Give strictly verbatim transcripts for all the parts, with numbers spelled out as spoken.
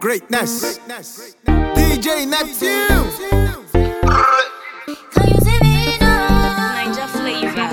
Greatness. D J Neptune. Can you see me now? Niger flavor.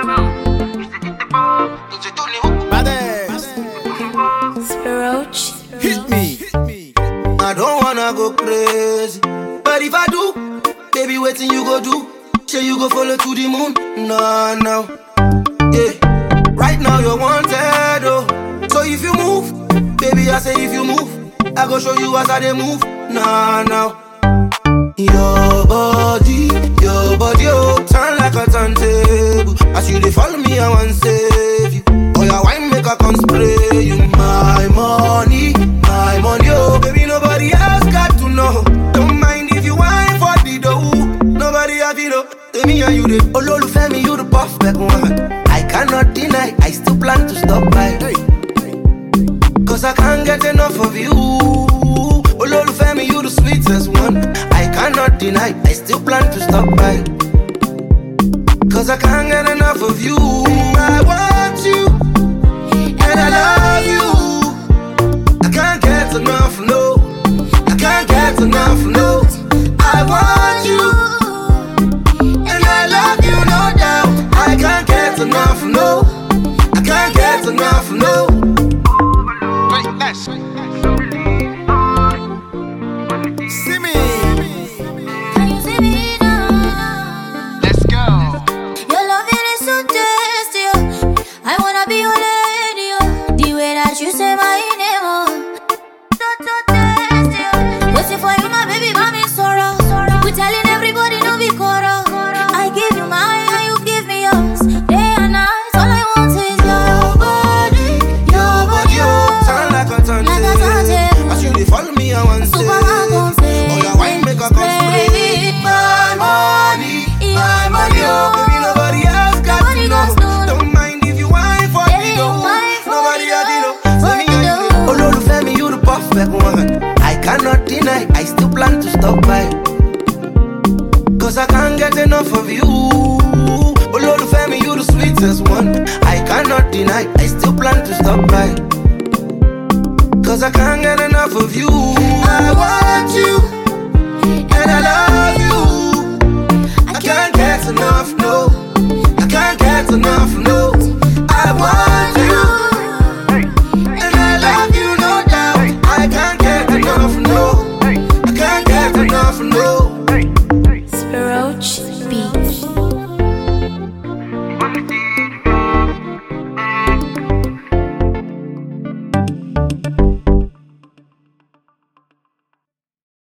Baddest. Spiroach. Hit me. I don't wanna go crazy, but if I do, baby, waiting you go do. Say you go follow to the moon. No, no. Yeah. Right now you're wanted, oh. So if you move, baby, I say if you move, I go show you as I they move. No, no. Your body, your body, oh, turn like a turntable. As you they follow me, I want save you. Oh, your wine make a come spray you. My money, my money, oh, baby, nobody else got to know. Don't mind if you wine for the dough. Nobody have you know. Tell me how you did. Oh, Lolo, family, you the perfect one. I cannot deny, I still plan to stop by. Hey. Cause I can't get enough of you. Oh, Lolo, family, you the sweetest one. I cannot deny, I still plan to stop by. Cause I can't get enough of you. I want you, and I love you. I can't get enough, no. I can't get enough, no. I want you, and I love you, no doubt. I can't get enough, no. I can't get enough, no. Greatness. See me. Can you see me now? Let's go. Your loving is so tasty, oh. I wanna be your lady, oh. The way that you say my name, oh. So, so tasty, oh. Waiting for you, my baby, mommy, sorrow. We telling everybody, no be quarrel. I give you mine, and you give me yours. Day and night, all I want is your body, your body, oh. Turn like a turntable. Like a turntable. As you they follow me, I want to say. Superman gon' say, Oh, your wine make a come spray. My money, my money, oh. Baby, nobody else got Nobody to got to know. know. Don't mind if you wine for Baby, the dough. wine for Nobody the have you know. dough. Tell me For the how you dough. do. Oh, Lolo, family, you the perfect one. I cannot deny, I still plan to stop by. Cause I can't get enough of you. Oh, Lolo, family, you the sweetest one. I cannot deny, I still plan to stop by. Cause I can't get enough of you. I want you, and I love you.